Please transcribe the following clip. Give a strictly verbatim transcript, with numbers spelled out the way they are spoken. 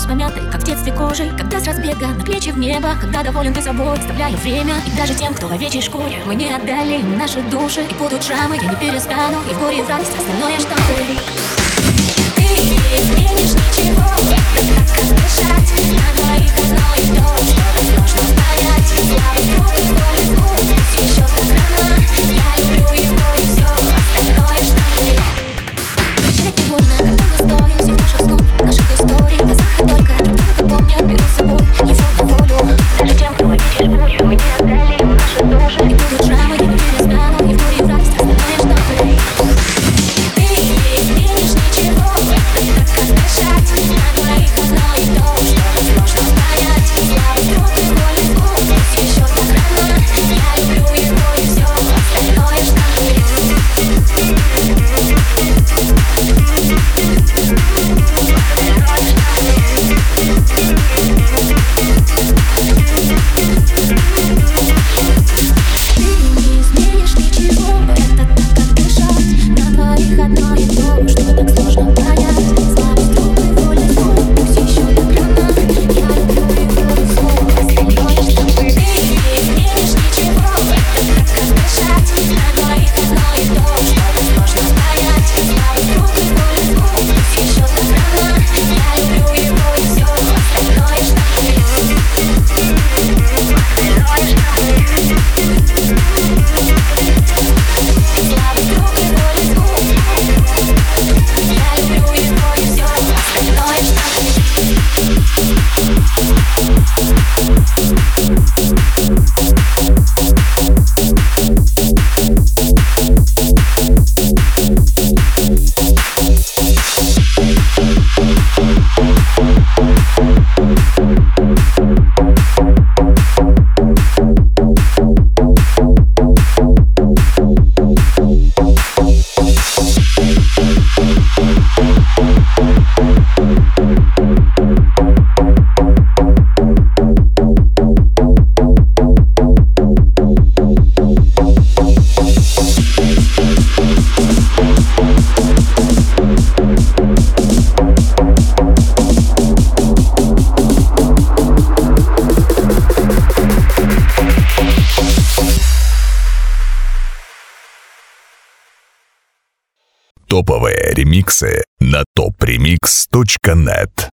помятой, как в детстве кожей. Когда с разбега на плечи в небо, когда доволен ты собой, вставляю время. И даже тем, кто в овечьей шкуре, мы не отдали наши души. И будут шрамы, я не перестану, и в горе и в радости остальное штампы. Ты не изменишь ничего, это так, как дышать. На двоих одно и то, что возможно понять. Слава друг и боль звук, пусть еще так рано. Я люблю его и все, остальное штампы. Прощать не больно, когда мы стоим всех наших снов, наших историй. В глазах только только помнят, беру с собой его на волю. Даже тем, кто в овечьей шкуре, мы не отдали наши души. И будут шрамы, я не перестану, и в горе и в радости остальное штампы. Топовые ремиксы на топ ремикс точка нет.